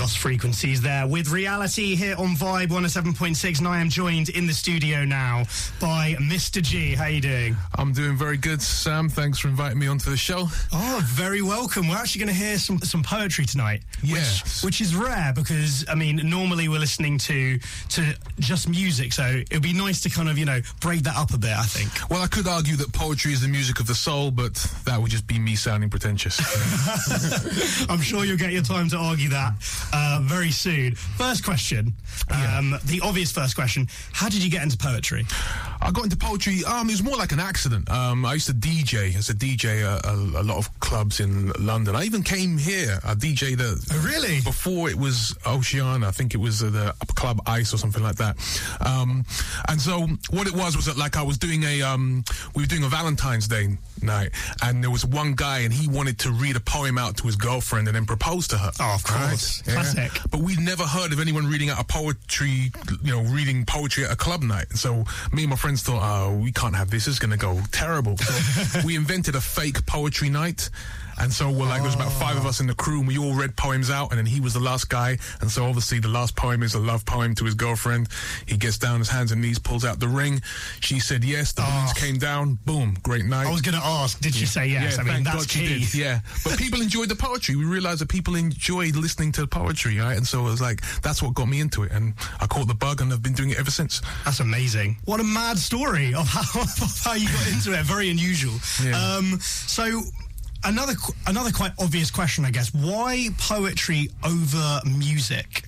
Lost Frequencies there with Reality here on Vibe 107.6, and I am joined in the studio now by Mr. G. How you doing? I'm doing very good, Sam. Thanks for inviting me onto the show. Oh, very welcome. We're actually going to hear some poetry tonight, which is rare because, I mean, normally we're listening to just music, so it would be nice to kind of, break that up a bit, I think. Well, I could argue that poetry is the music of the soul, but that would just be me sounding pretentious. I'm sure you'll get your time to argue that very soon. First question, the obvious first question, how did you get into poetry? I got into poetry, it was more like an accident. I used to DJ as a DJ a lot of clubs in London. I even came here, I DJ'd really? Before it was Oceana, I think it was the Club Ice or something like that. And so what it was that like I was doing we were doing a Valentine's Day night, and there was one guy and he wanted to read a poem out to his girlfriend and then propose to her. Oh, of course. Right? Classic. Yeah. But we'd never heard of anyone reading out a poetry, reading poetry at a club night. So me and my friends thought, oh, we can't have this. It's going to go terrible. So we invented a fake poetry night. And so there was about 5 of us in the crew, and we all read poems out, and then he was the last guy. And so obviously the last poem is a love poem to his girlfriend. He gets down his hands and knees, pulls out the ring. She said yes, the balloons came down, boom, great night. I was going to ask, did she say yes? Yeah, I mean, that's God key. she did. Yeah, but people enjoyed the poetry. We realized that people enjoyed listening to the poetry, right? And so it was like, that's what got me into it. And I caught the bug, and I've been doing it ever since. That's amazing. What a mad story of how you got into it. Very unusual. Yeah. So another quite obvious question, I guess. Why poetry over music?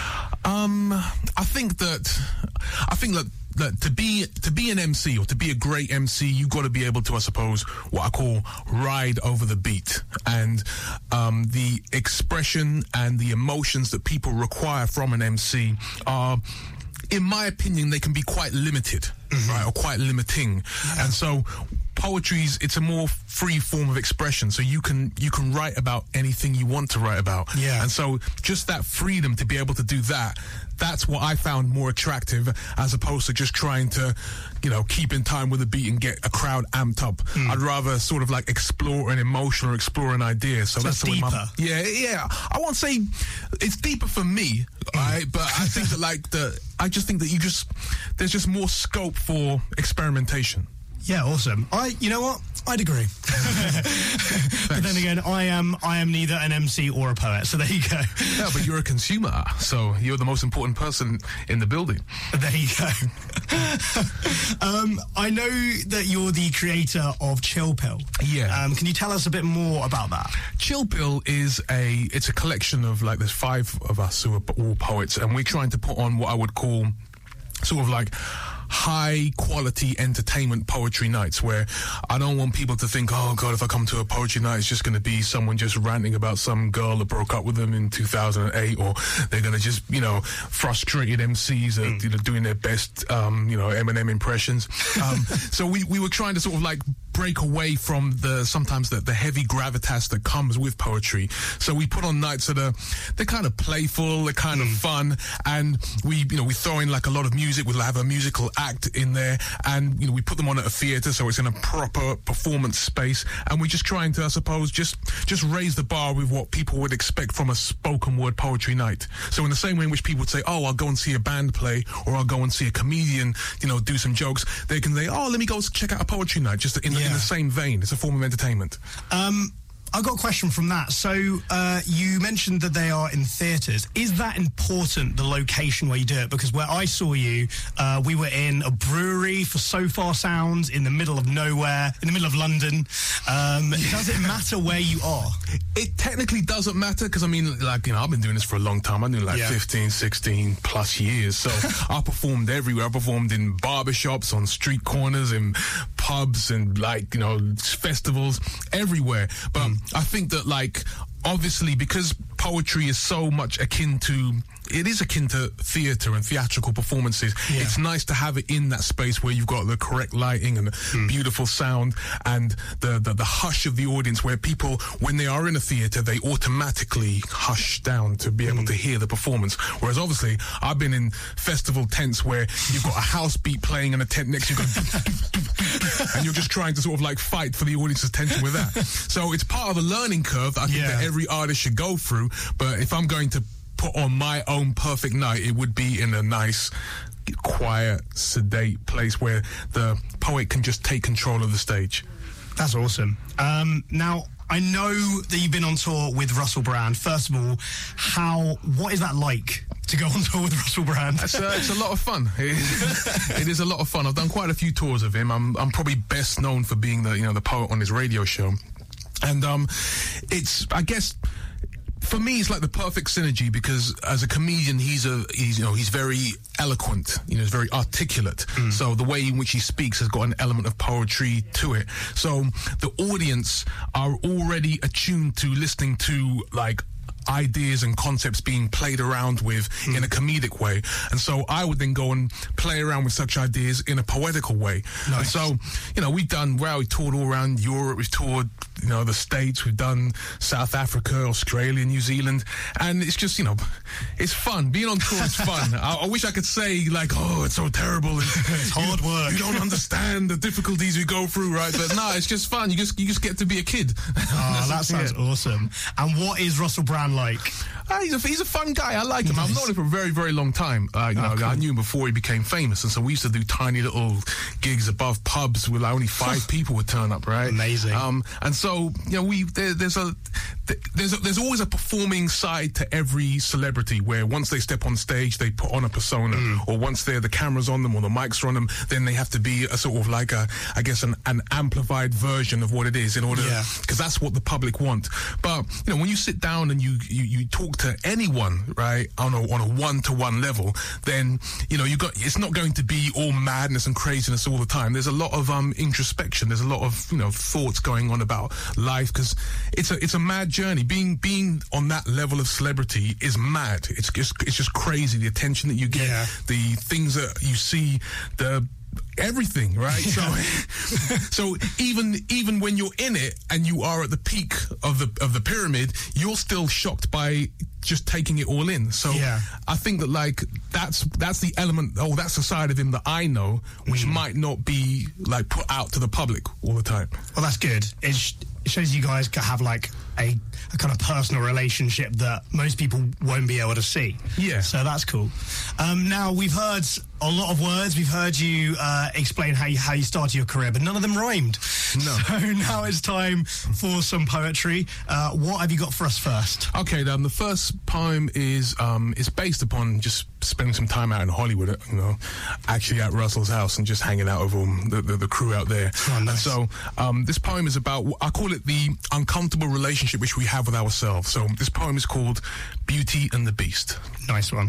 I think that to be an MC or to be a great MC, you've got to be able to, I suppose, what I call ride over the beat, and the expression and the emotions that people require from an MC are, in my opinion, they can be quite limited, right, or quite limiting. And so poetry's, it's a more free form of expression, so you can write about anything you want to write about. Yeah. And so just that freedom to be able to do that's what I found more attractive, as opposed to just trying to, keep in time with the beat and get a crowd amped up. I'd rather sort of like explore an emotion or explore an idea. So that's the way deeper. Yeah. I won't say it's deeper for me, right? But I think that I just think that there's just more scope for experimentation. Yeah, awesome. You know what? I'd agree. But then again, I am neither an MC or a poet, so there you go. Yeah, but you're a consumer, so you're the most important person in the building. There you go. I know that you're the creator of Chill Pill. Yeah. Can you tell us a bit more about that? Chill Pill is it's a collection of, there's 5 of us who are all poets, and we're trying to put on what I would call sort of like high quality entertainment poetry nights, where I don't want people to think, oh God, if I come to a poetry night, it's just going to be someone just ranting about some girl that broke up with them in 2008, or they're going to just, frustrated MCs are doing their best, Eminem impressions. So we were trying to sort of like break away from sometimes the heavy gravitas that comes with poetry. So we put on nights they're kind of playful, they're kind of fun, and we throw in like a lot of music. We'll have a musical act in there, and we put them on at a theatre, so it's in a proper performance space, and we're just trying to, I suppose, just raise the bar with what people would expect from a spoken word poetry night. So in the same way in which people would say, oh, I'll go and see a band play, or I'll go and see a comedian, do some jokes, they can say, oh, let me go check out a poetry night, just in the same vein. It's a form of entertainment. I got a question from that. So you mentioned that they are in theatres. Is that important, the location where you do it? Because where I saw you, we were in a brewery for So Far Sounds in the middle of nowhere, in the middle of London. Does it matter where you are? It technically doesn't matter, because, I've been doing this for a long time. I've been doing 15, 16 plus years. So I performed everywhere. I performed in barbershops, on street corners, in pubs, and festivals, everywhere. But I think that obviously, because poetry is so much akin to theatre and theatrical performances, it's nice to have it in that space where you've got the correct lighting and the beautiful sound and the hush of the audience, where people, when they are in a theatre, they automatically hush down to be able to hear the performance. Whereas obviously, I've been in festival tents where you've got a house beat playing in a tent next to you, and you're just trying to sort of fight for the audience's attention with that. So it's part of a learning curve that I think that every artist should go through. But if I'm going to put on my own perfect night, it would be in a nice, quiet, sedate place where the poet can just take control of the stage. That's awesome. Now, I know that you've been on tour with Russell Brand. First of all, what is that like to go on tour with Russell Brand? It's a lot of fun. It is a lot of fun. I've done quite a few tours of him. I'm probably best known for being the poet on his radio show, and it's, I guess, for me, it's like the perfect synergy, because as a comedian, he's very eloquent, he's very articulate. So the way in which he speaks has got an element of poetry to it. So the audience are already attuned to listening to like ideas and concepts being played around with in a comedic way, and so I would then go and play around with such ideas in a poetical way. Nice. And so we toured all around Europe, we've toured the States, we've done South Africa, Australia, New Zealand, and it's just it's fun. Being on tour is fun. I wish I could say like, oh, it's so terrible, it's hard work, you don't understand the difficulties we go through, right? But no, it's just fun. You just get to be a kid. Oh, that sounds awesome. And what is Russell Brand like? He's a fun guy. I like him. I've known him for a very, very long time. Cool. I knew him before he became famous, and so we used to do tiny little gigs above pubs where only 5 people would turn up. Right? Amazing. And so there's always a performing side to every celebrity, where once they step on stage, they put on a persona, or once the camera's on them or the mics are on them, then they have to be a sort of like an amplified version of what it is, in order, because that's what the public want. But when you sit down and you talk to anyone, right, on a one-to-one level, then it's not going to be all madness and craziness all the time. There's a lot of introspection. There's a lot of thoughts going on about life, because it's a mad journey. Being on that level of celebrity is mad. It's just crazy, the attention that you get, the things that you see, everything, right? So even when you're in it and you are at the peak of the pyramid, you're still shocked by just taking it all in. So I think that like that's the element, that's the side of him that I know, which might not be like put out to the public all the time. Well, that's good. It shows you guys have like a kind of personal relationship that most people won't be able to see. Yeah. So that's cool. Now, we've heard a lot of words. We've heard you explain how you started your career, but none of them rhymed. No. So now it's time for some poetry. What have you got for us first? Okay, then the first poem is based upon just spending some time out in Hollywood, actually at Russell's house and just hanging out with all the crew out there. Oh, nice. And so this poem is about, I call it the uncomfortable relationship which we have with ourselves. So this poem is called Beauty and the Beast. Nice one.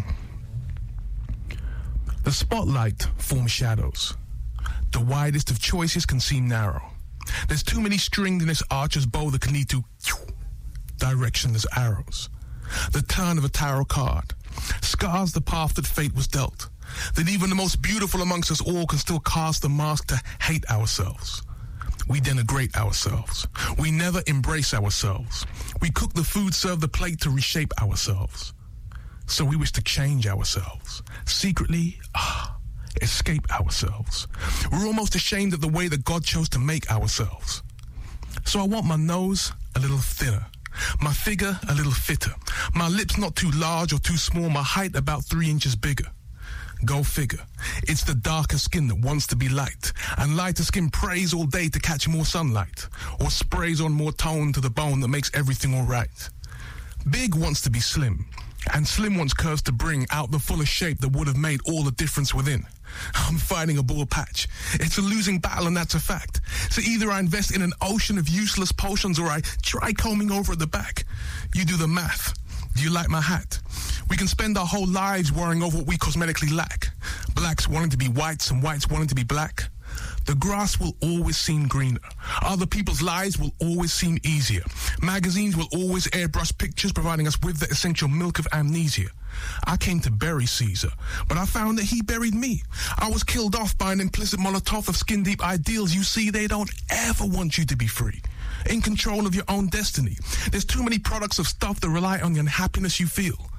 The spotlight forms shadows. The widest of choices can seem narrow. There's too many strings in this archer's bow that can lead to directionless arrows. The turn of a tarot card scars the path that fate was dealt. That even the most beautiful amongst us all can still cast the mask to hate ourselves. We denigrate ourselves. We never embrace ourselves. We cook the food, serve the plate to reshape ourselves. So we wish to change ourselves. Secretly, escape ourselves. We're almost ashamed of the way that God chose to make ourselves. So I want my nose a little thinner, my figure a little fitter, my lips not too large or too small, my height about 3 inches bigger. Go figure. It's the darker skin that wants to be light, and lighter skin prays all day to catch more sunlight, or sprays on more tone to the bone that makes everything all right. Big wants to be slim, and slim wants curves to bring out the fuller shape that would have made all the difference within. I'm fighting a bald patch. It's a losing battle, and that's a fact. So either I invest in an ocean of useless potions, or I try combing over at the back. You do the math. Do you like my hat? We can spend our whole lives worrying over what we cosmetically lack. Blacks wanting to be whites and whites wanting to be black. The grass will always seem greener. Other people's lives will always seem easier. Magazines will always airbrush pictures, providing us with the essential milk of amnesia. I came to bury Caesar, but I found that he buried me. I was killed off by an implicit Molotov of skin-deep ideals. You see, they don't ever want you to be free, in control of your own destiny. There's too many products of stuff that rely on the unhappiness you feel.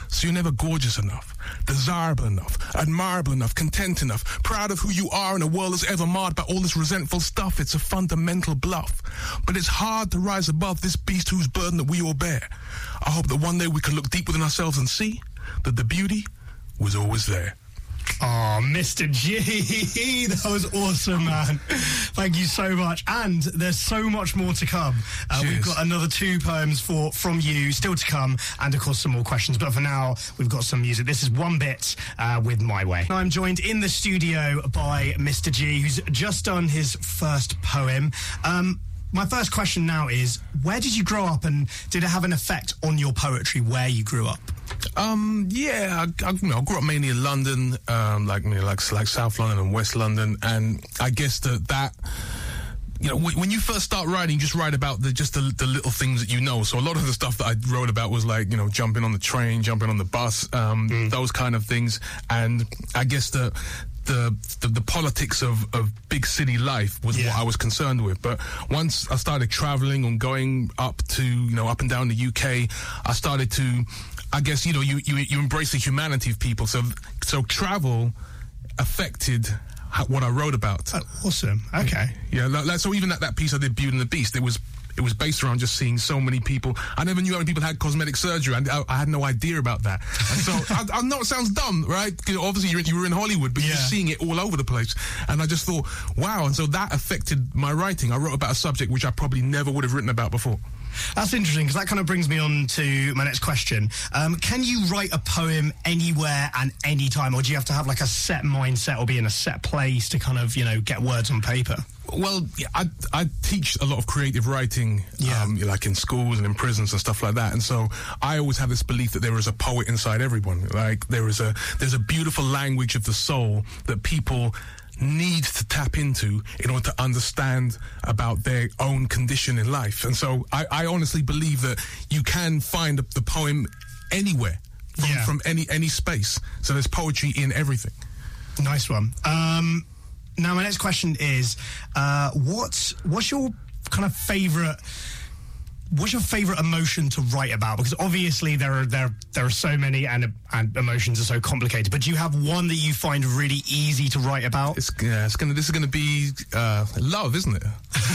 So you're never gorgeous enough, desirable enough, admirable enough, content enough, proud of who you are in a world that's ever marred by all this resentful stuff. It's a fundamental bluff. But it's hard to rise above this beast whose burden that we all bear. I hope that one day we can look deep within ourselves and see that the beauty was always there. Oh, Mr. G, that was awesome, man. Thank you so much. And there's so much more to come. We've got another 2 poems from you still to come, and of course some more questions. But for now, we've got some music. This is One Bit with My Way. I'm joined in the studio by Mr. G, who's just done his first poem. My first question now is, where did you grow up, and did it have an effect on your poetry where you grew up? I grew up mainly in London, like South London and West London, and I guess that when you first start writing, you just write about the little things that you know. So a lot of the stuff that I wrote about was like, jumping on the train, jumping on the bus, those kind of things. And I guess the politics of big city life was what I was concerned with. But once I started traveling and going up and down the UK, I started to, I guess, you embrace the humanity of people. So travel affected what I wrote about. Oh, awesome. Okay. Yeah. So even that piece I did, Beauty and the Beast, it was based around just seeing so many people. I never knew how many people had cosmetic surgery, and I had no idea about that. And so I know it sounds dumb, right? Because obviously you were in Hollywood, but you're just seeing it all over the place. And I just thought, wow. And so that affected my writing. I wrote about a subject which I probably never would have written about before. That's interesting, because that kind of brings me on to my next question. Can you write a poem anywhere and any time, or do you have to have like a set mindset or be in a set place to kind of, get words on paper? Well, I teach a lot of creative writing, like in schools and in prisons and stuff like that. And so I always have this belief that there is a poet inside everyone. Like there's a beautiful language of the soul that people need to tap into in order to understand about their own condition in life. And so I honestly believe that you can find the poem anywhere from any space. So there's poetry in everything. Nice one. Now my next question is, what's your kind of favourite? What's your favourite emotion to write about? Because obviously there are so many, and emotions are so complicated. But do you have one that you find really easy to write about? This is going to be love, isn't it?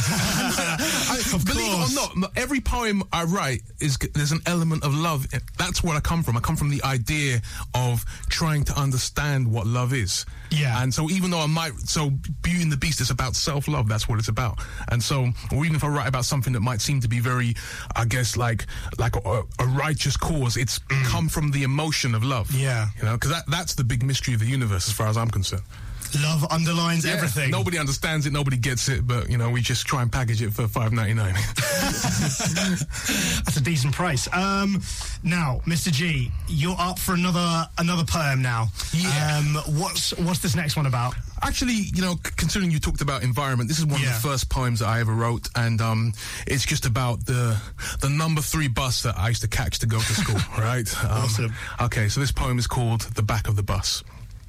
Believe it or not, every poem I write there's an element of love. That's where I come from. I come from the idea of trying to understand what love is. Yeah. And so even though Beauty and the Beast is about self-love, that's what it's about. And so, or even if I write about something that might seem to be very, I guess, like a righteous cause, it's come from the emotion of love. Yeah. Because that's the big mystery of the universe as far as I'm concerned. Love underlines everything. Nobody understands it, nobody gets it, but we just try and package it for $5.99. That's a decent price. Now, Mr. G, you're up for another poem now. Yeah. What's this next one about? Actually, considering you talked about environment, this is one of the first poems that I ever wrote, and it's just about the number 3 bus that I used to catch to go to school, right? Awesome. Okay, so this poem is called The Back of the Bus.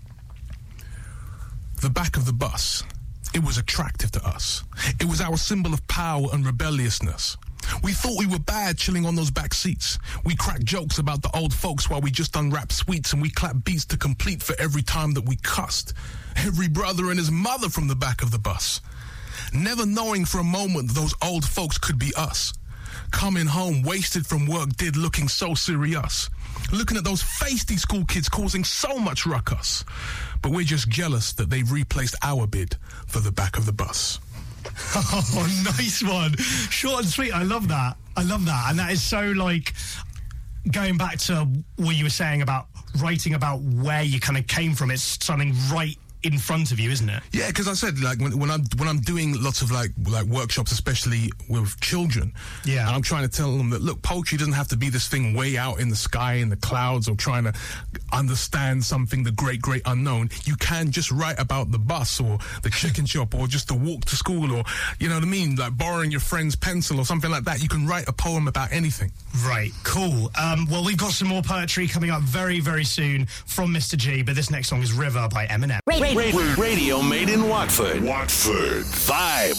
The back of the bus, it was attractive to us. It was our symbol of power and rebelliousness. We thought we were bad chilling on those back seats. We cracked jokes about the old folks while we just unwrapped sweets, and we clapped beats to complete for every time that we cussed. Every brother and his mother from the back of the bus. Never knowing for a moment those old folks could be us. Coming home wasted from work did, looking so serious. Looking at those feisty school kids causing so much ruckus. But we're just jealous that they've replaced our bid for the back of the bus. Oh, nice one. Short and sweet. I love that. And that is so, like, going back to what you were saying about writing about where you kind of came from. It's something right in front of you, isn't it? Yeah, because I said, like, when I'm doing lots of like workshops, especially with children, and I'm trying to tell them that, look, poetry doesn't have to be this thing way out in the sky, in the clouds, or trying to understand something, the great unknown. You can just write about the bus or the chicken shop or just the walk to school, or, you know what I mean, like borrowing your friend's pencil or something like that. You can write a poem about anything. Right, cool. Well, we've got some more poetry coming up very, very soon from Mr. G, but this next song is River by Eminem. Radio made in Watford. Vibe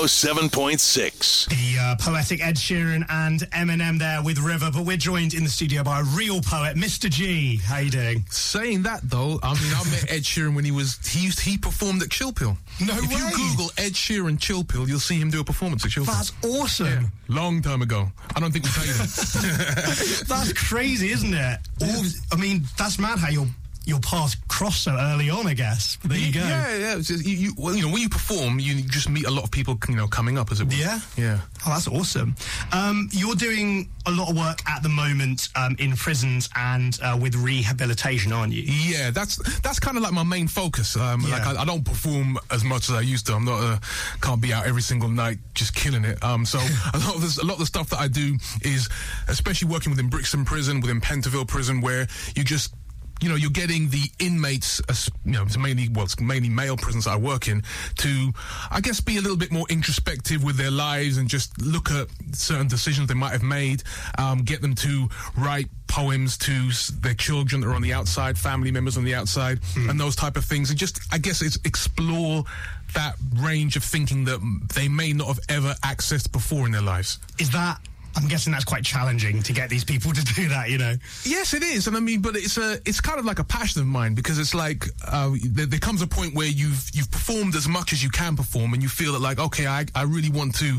107.6. The poetic Ed Sheeran and Eminem there with River, but we're joined in the studio by a real poet, Mr. G. How you doing? Saying that though, I mean, I met Ed Sheeran when he performed at Chill Pill. No if way. you Google Ed Sheeran Chill Pill, you'll see him do a performance at Chill Pill. That's awesome. Yeah, long time ago. I don't think we played him. That's crazy, isn't it? I mean, that's mad how your paths cross so early on, I guess. But there you go. Yeah. It's just, when you perform, you just meet a lot of people, coming up, as it were. Yeah? Yeah. Oh, that's awesome. You're doing a lot of work at the moment in prisons and with rehabilitation, aren't you? Yeah, that's kind of like my main focus. Like I don't perform as much as I used to. I'm not can't be out every single night just killing it. So a lot of the stuff that I do is, especially working within Brixton Prison, within Pentonville Prison, where you just you're getting the inmates, it's mainly male prisons that I work in, to, I guess, be a little bit more introspective with their lives and just look at certain decisions they might have made, get them to write poems to their children that are on the outside, family members on the outside, and those type of things. And just, I guess, it's explore that range of thinking that they may not have ever accessed before in their lives. I'm guessing that's quite challenging to get these people to do that, Yes, it is, and I mean, but it's kind of like a passion of mine, because it's like there comes a point where you've performed as much as you can perform, and you feel that, like, okay, I really want to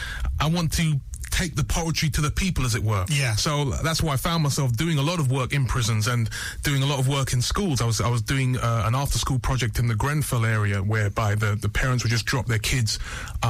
take the poetry to the people, as it were. Yeah. So that's why I found myself doing a lot of work in prisons and doing a lot of work in schools. I was doing an after-school project in the Grenfell area, whereby the parents would just drop their kids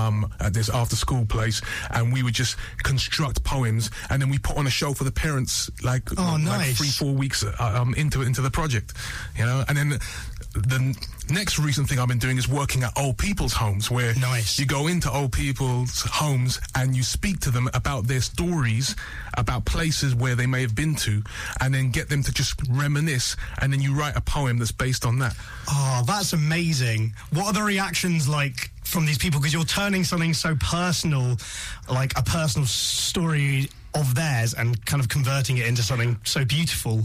at this after-school place, and we would just construct poems, and then we put on a show for the parents, like, nice. like 3-4 weeks into the project, and then the next recent thing I've been doing is working at old people's homes, where you go into old people's homes and you speak to them about their stories, about places where they may have been to, and then get them to just reminisce, and then you write a poem that's based on that. Oh, that's amazing. What are the reactions like from these people? Because you're turning something so personal, like a personal story of theirs, and kind of converting it into something so beautiful,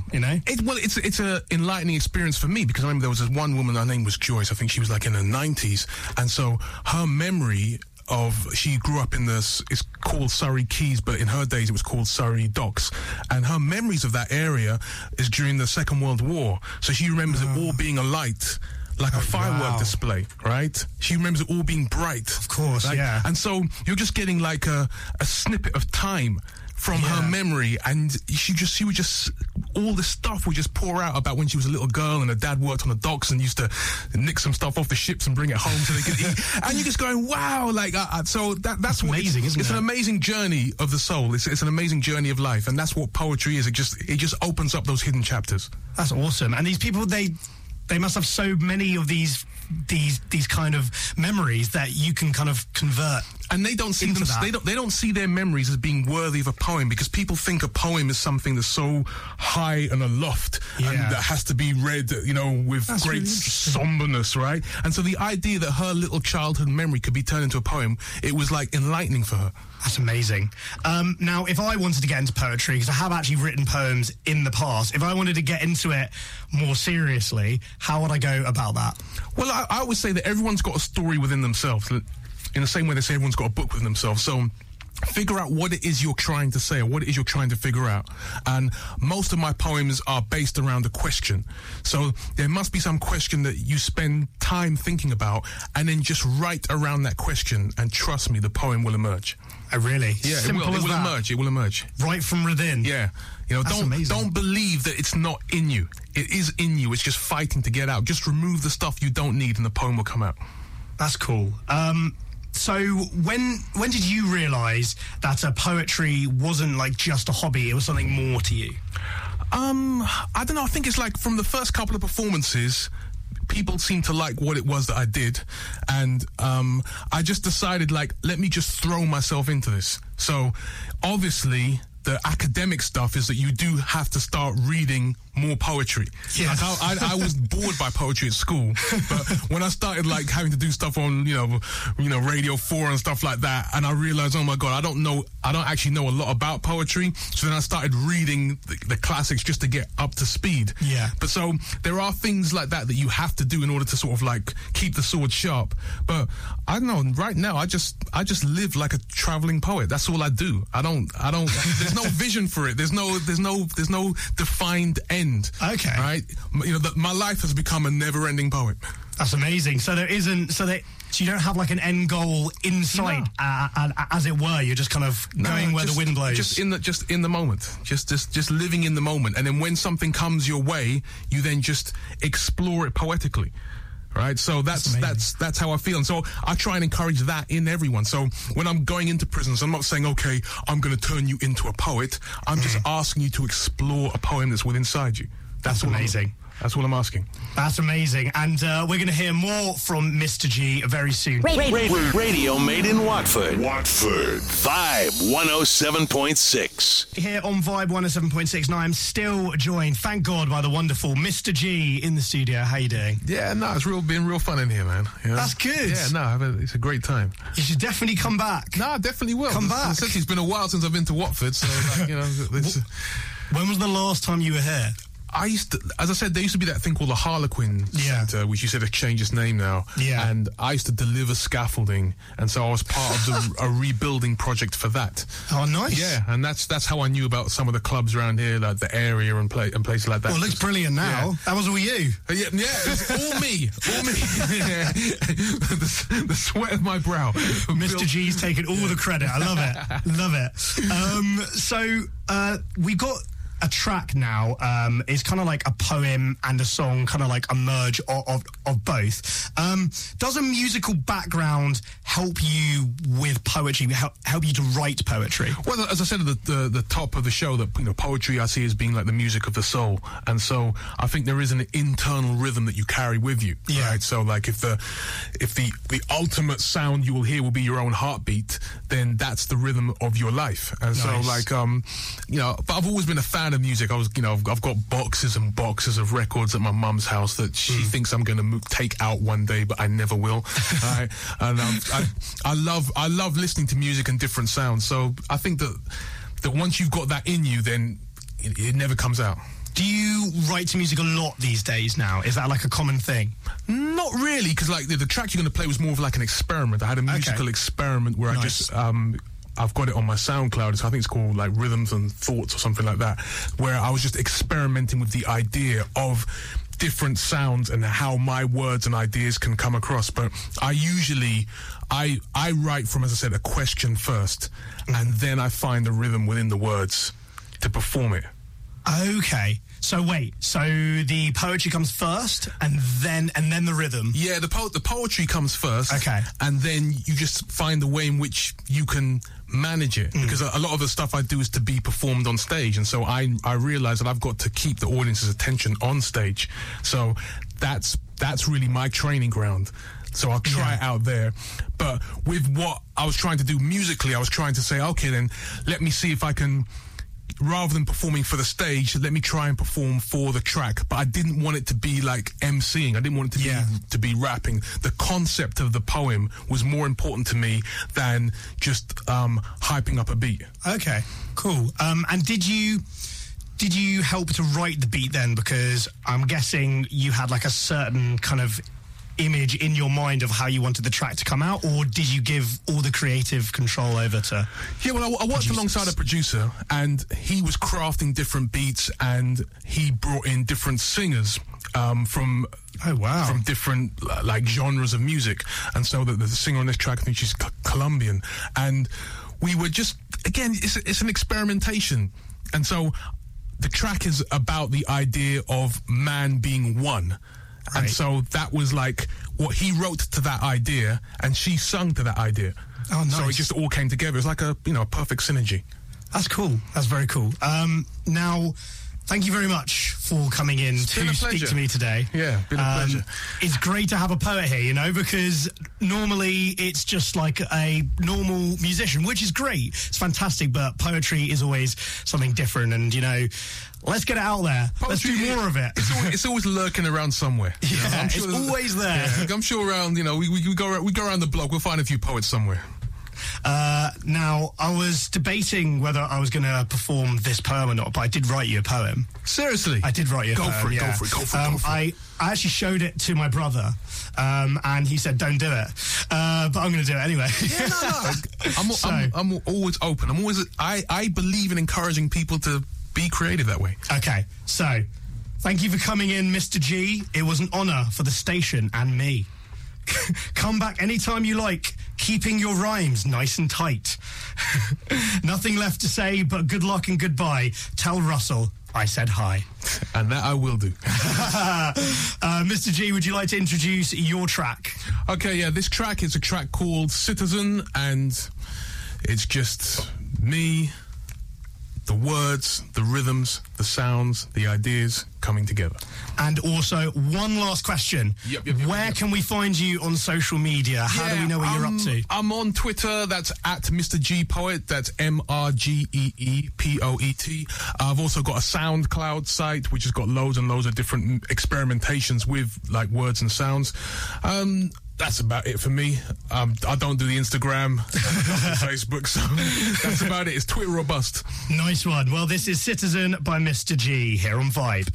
It's an enlightening experience for me, because I remember there was this one woman, her name was Joyce. I think she was like in her 90s, and so her memory she grew up in it's called Surrey Quays, but in her days it was called Surrey Docks, and her memories of that area is during the Second World War. So she remembers it all being alight, like a firework display, right? She remembers it all being bright. Of course, yeah. And so you're just getting like a snippet of time from her memory, and she would just all this stuff would just pour out about when she was a little girl and her dad worked on the docks and used to nick some stuff off the ships and bring it home so they could eat. And you're just going, wow, like so that's amazing, isn't it? It's an amazing journey of the soul. It's an amazing journey of life, and that's what poetry is. It just opens up those hidden chapters. That's awesome. And these people, they must have so many of these kind of memories that you can kind of convert. And they don't see them. They don't see their memories as being worthy of a poem, because people think a poem is something that's so high and aloft and that has to be read, with that's great really somberness, right? And so the idea that her little childhood memory could be turned into a poem, it was like enlightening for her. That's amazing. Now, if I wanted to get into poetry, because I have actually written poems in the past, if I wanted to get into it more seriously, how would I go about that? Well, I always say that everyone's got a story within themselves, in the same way they say everyone's got a book within themselves. So figure out what it is you're trying to say, or what it is you're trying to figure out. And most of my poems are based around a question. So there must be some question that you spend time thinking about, and then just write around that question, and trust me, the poem will emerge. Oh, really? Yeah, Simple it as will that. emerge. It will emerge. Right from within. Yeah. That's amazing. Don't believe that it's not in you. It is in you. It's just fighting to get out. Just remove the stuff you don't need, and the poem will come out. That's cool. So when did you realise that poetry wasn't like just a hobby, it was something more to you? I don't know. I think it's like from the first couple of performances, people seemed to like what it was that I did, and I just decided, like, let me just throw myself into this. So obviously the academic stuff is that you do have to start reading more poetry. Yeah. Like I was bored by poetry at school, but when I started like having to do stuff on, you know, Radio 4 and stuff like that, and I realized, oh my God, I don't actually know a lot about poetry. So then I started reading the classics just to get up to speed. Yeah. But so there are things like that you have to do in order to sort of like keep the sword sharp. But I don't know, right now I just live like a traveling poet. That's all I do. I don't there's no vision for it. There's no defined end. Okay. Right? You know, my life has become a never-ending poem. That's amazing. So there isn't, so you don't have like an end goal in sight, as it were. You're just kind of going where the wind blows. Just in the moment. Just living in the moment. And then when something comes your way, you then just explore it poetically. Right, so that's how I feel, and so I try and encourage that in everyone. So when I'm going into prisons, I'm not saying, okay, I'm going to turn you into a poet. I'm just asking you to explore a poem that's within inside you. That's amazing. That's what I'm asking. That's amazing. And we're going to hear more from Mr. G very soon. Radio Made in Watford. Vibe 107.6. Here on Vibe 107.6. Now I'm still joined, thank God, by the wonderful Mr. G in the studio. How you doing? Yeah, no, it's been real fun in here, man. You know? That's good. Yeah, no, it's a great time. You should definitely come back. No, I definitely will. Come back. It's been a while since I've been to Watford, so like, you know. When was the last time you were here? I used to, as I said, there used to be that thing called the Harlequin Centre, which you said has changed its name now. Yeah. And I used to deliver scaffolding, and so I was part of a rebuilding project for that. Oh, nice. Yeah, and that's how I knew about some of the clubs around here, like the area and places like that. Well, it looks brilliant now. Yeah. That was all you. Yeah, it's all me. the sweat of my brow. Mr. G's taking all the credit. I love it. Love it. So we got a track now. It's kind of like a poem and a song, kind of like a merge of both. Does a musical background help you with poetry, help you to write poetry? Well, as I said at the top of the show, that poetry I see as being like the music of the soul, and so I think there is an internal rhythm that you carry with you. Yeah. Right? So like if the ultimate sound you will hear will be your own heartbeat, then that's the rhythm of your life. And nice. So like but I've always been a fan of music. I've got boxes and boxes of records at my mum's house that she thinks I'm going to take out one day, but I never will. Right? And I love listening to music and different sounds. So I think that once you've got that in you, then it never comes out. Do you write to music a lot these days now? Is that like a common thing? Not really, because like the track you're going to play was more of like an experiment. I had a musical experiment where nice. I just I've got it on my SoundCloud. So I think it's called like Rhythms and Thoughts or something like that, where I was just experimenting with the idea of different sounds and how my words and ideas can come across. But I usually I write from, as I said, a question first, and then I find the rhythm within the words to perform it. Okay. So wait, so the poetry comes first and then the rhythm? Yeah, the poetry comes first. Okay. And then you just find the way in which you can manage it. Because a lot of the stuff I do is to be performed on stage. And so I realize that I've got to keep the audience's attention on stage. So that's really my training ground. So I'll try it out there. But with what I was trying to do musically, I was trying to say, okay, then let me see if I can, rather than performing for the stage, let me try and perform for the track. But I didn't want it to be like emceeing. I didn't want it to be rapping. The concept of the poem was more important to me than just hyping up a beat. Okay, cool. And did you help to write the beat then? Because I'm guessing you had like a certain kind of image in your mind of how you wanted the track to come out, or did you give all the creative control over to... Yeah, well, I worked alongside a producer, and he was crafting different beats, and he brought in different singers from different like genres of music. And so the singer on this track, I think she's Colombian, and we were just, again, it's an experimentation. And so the track is about the idea of man being one. Right. And so that was like what he wrote to that idea, and she sung to that idea. Oh, nice. So it just all came together. It was like a perfect synergy. That's cool. That's very cool. Now, thank you very much for for coming in to speak to me today. Yeah, been a pleasure. It's great to have a poet here, you know, because normally it's just like a normal musician, which is great. It's fantastic, but poetry is always something different, and, you know, let's get it out there. Poetry, let's do more of it. It's always lurking around somewhere. Yeah, you know? I'm sure it's always there. Yeah, I'm sure around, you know, we go around the block, we'll find a few poets somewhere. Now, I was debating whether I was going to perform this poem or not, but I did write you a poem. Seriously? I did write you a poem, Go for it. I actually showed it to my brother, and he said, don't do it. But I'm going to do it anyway. Yeah, no. I'm always open. I believe in encouraging people to be creative that way. Okay, so, thank you for coming in, Mr. G. It was an honour for the station and me. Come back anytime you like, keeping your rhymes nice and tight. Nothing left to say but good luck and goodbye. Tell Russell I said hi. And that I will do. Mr. G, would you like to introduce your track? Okay, yeah, this track is a track called Citizen, and it's just me, the words, the rhythms, the sounds, the ideas coming together. And also, one last question. Yep. Where can we find you on social media? How do we know what you're up to? I'm on Twitter. That's at Mr. G Poet. That's MRGEEPOET. I've also got a SoundCloud site, which has got loads and loads of different experimentations with, like, words and sounds. That's about it for me. I don't do the Instagram, Facebook, so that's about it. It's Twitter or bust. Nice one. Well, this is Citizen by Mr. G here on Vibe.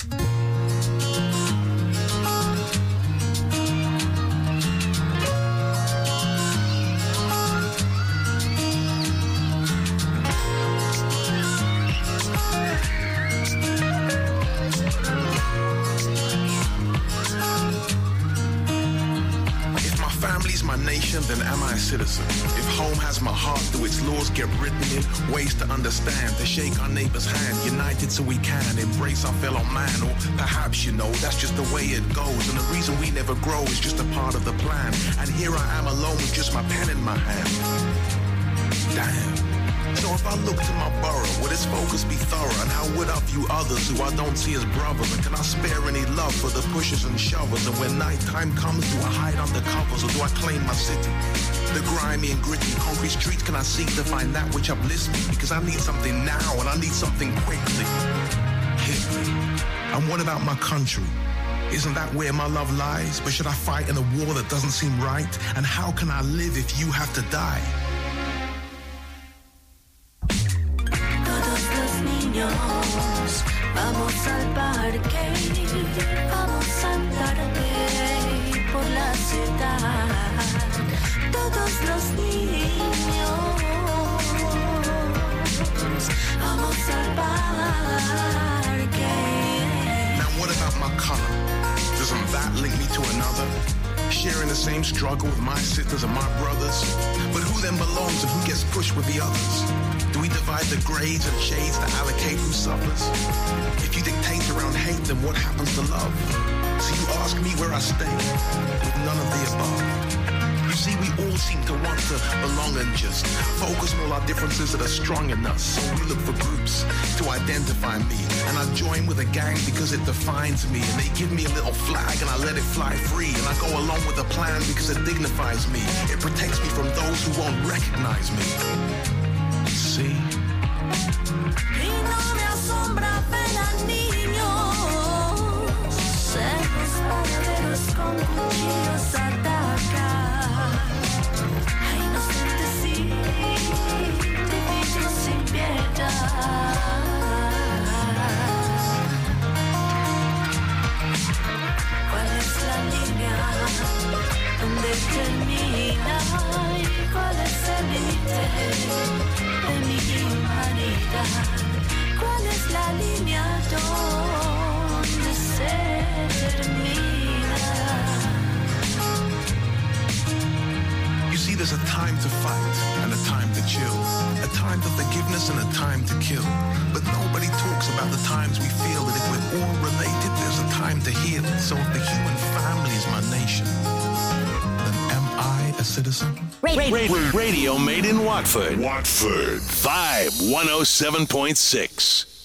Then am I a citizen? If home has my heart, do its laws get written in? Ways to understand, to shake our neighbor's hand, united so we can embrace our fellow man. Or perhaps, you know, that's just the way it goes, and the reason we never grow is just a part of the plan. And here I am alone with just my pen in my hand. Damn. So if I look to my borough, would its focus be thorough? And how would I view others who I don't see as brothers? And can I spare any love for the pushers and shovers? And when nighttime comes, do I hide under covers or do I claim my city? The grimy and gritty concrete streets, can I seek to find that which uplifts me? Because I need something now and I need something quickly. Hit me. And what about my country? Isn't that where my love lies? But should I fight in a war that doesn't seem right? And how can I live if you have to die? Vamos al parque, vamos a andar por la ciudad. Todos los niños, vamos al parque. Now what about my color? Doesn't that link me to another? Sharing the same struggle with my sisters and my brothers. But who then belongs and who gets pushed with the others? Do we divide the grades and shades to allocate who suffers? If you dictate around hate, then what happens to love? So you ask me where I stay, with none of the above. You see, we all seem to want to belong and just focus on all our differences that are strong in us. So we look for groups to identify me. And I join with a gang because it defines me. And they give me a little flag and I let it fly free. And I go along with a plan because it dignifies me. It protects me from those who won't recognize me. See? Y no me asombra ver a niños, secos paraderos con cuchillos atacar. A inocentes sin piedad. ¿Cuál es la línea donde termina y cuál es el límite de mi humanidad? ¿Cuál es la línea donde se termina? You see, there's a time to fight and a time to chill, a time for forgiveness and a time to kill. But nobody talks about the times we feel that if we're all related, there's a time to heal. So if the human family is my nation, then am I a citizen? Radio made in Watford. Vibe 107.6.